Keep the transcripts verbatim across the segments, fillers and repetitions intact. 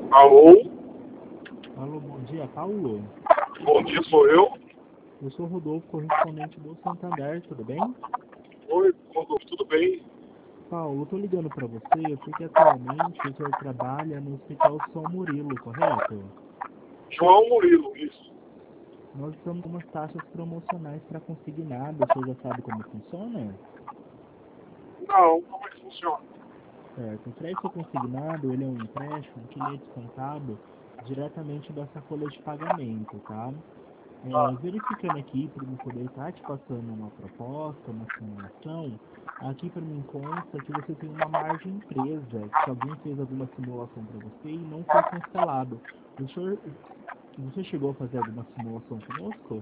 Alô? Alô, bom dia, Paulo. Bom dia, sou eu. Eu sou o Rodolfo, correspondente do Santander, tudo bem? Oi, Rodolfo, tudo bem? Paulo, eu tô ligando para você porque atualmente o senhor trabalha no Hospital São Murilo, correto? João Murilo, isso. Nós estamos com umas taxas promocionais para consignado, o senhor já sabe como funciona? Não, como é que funciona? Certo. O crédito consignado, ele é um empréstimo que ele é descontado diretamente da sua folha de pagamento, tá? É, Ah, verificando aqui, para mim poder estar te passando uma proposta, uma simulação, aqui para mim consta que você tem uma margem presa, que alguém fez alguma simulação para você e não foi cancelado. O senhor, você chegou a fazer alguma simulação conosco?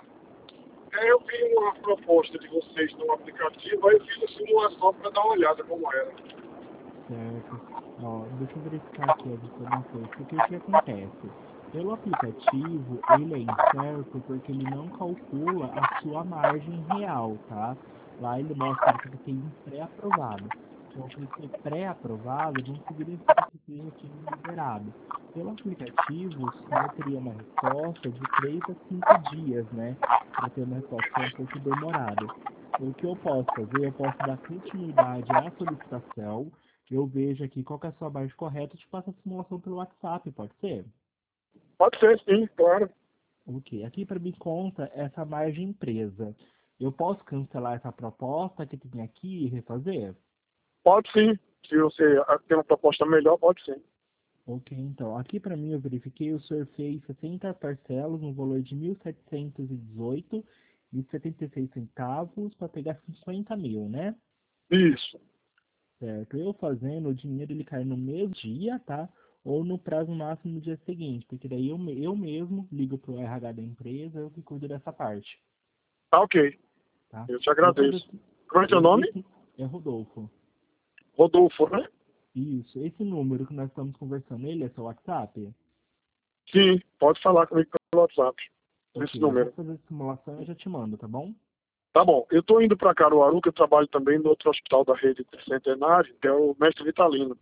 é, eu vi uma proposta de vocês no aplicativo, aí eu fiz a simulação para dar uma olhada como era. Certo. Ó, deixa eu verificar aqui as informações, porque o que acontece? Pelo aplicativo, ele é incerto porque ele não calcula a sua margem real, tá? Lá ele mostra que você tem um pré-aprovado. Então, por ser pré-aprovado, não significa que seja time liberado. Pelo aplicativo, o senhor teria uma resposta de três a cinco dias, né? Para ter uma resposta que é um pouco demorado. O que eu posso fazer? Eu posso dar continuidade à solicitação, eu vejo aqui qual que é a sua margem correta, eu te passo a simulação pelo WhatsApp, pode ser? Pode ser, sim, claro. Ok. Aqui para mim conta essa margem presa. Eu posso cancelar essa proposta que tem aqui e refazer? Pode sim. Se você tem uma proposta melhor, pode sim. Ok, então. Aqui para mim eu verifiquei, o senhor fez sessenta parcelas no valor de mil setecentos e dezoito e setenta e seis centavos para pegar cinquenta mil, né? Isso. Certo. Eu fazendo, o dinheiro ele cai no mesmo dia, tá? Ou no prazo máximo no dia seguinte, porque daí eu, me- eu mesmo ligo pro R H da empresa, eu que cuido dessa parte, Tá ok. tá? Eu te Eu faço agradeço. esse, Como é seu e- nome? esse é Rodolfo. Rodolfo, né? Isso. Esse número que nós estamos conversando, ele é seu WhatsApp? Sim, pode falar comigo pelo WhatsApp. Esse Ok, eu vou número. fazer a simulação e já te mando, tá bom? Tá bom. Eu estou indo para Caruaru, que eu trabalho também no outro hospital da rede Centenário, que é o Mestre Vitalino.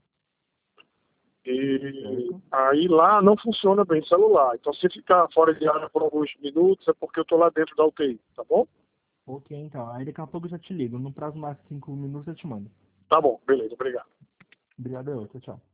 E Certo? aí lá não funciona bem celular. Então, se ficar fora de área por alguns minutos, é porque eu estou lá dentro da U T I, tá bom? Ok, então. Aí daqui a pouco eu já te ligo. No prazo máximo de cinco minutos eu te mando. Tá bom, beleza, obrigado. Obrigado, eu. Tchau, tchau.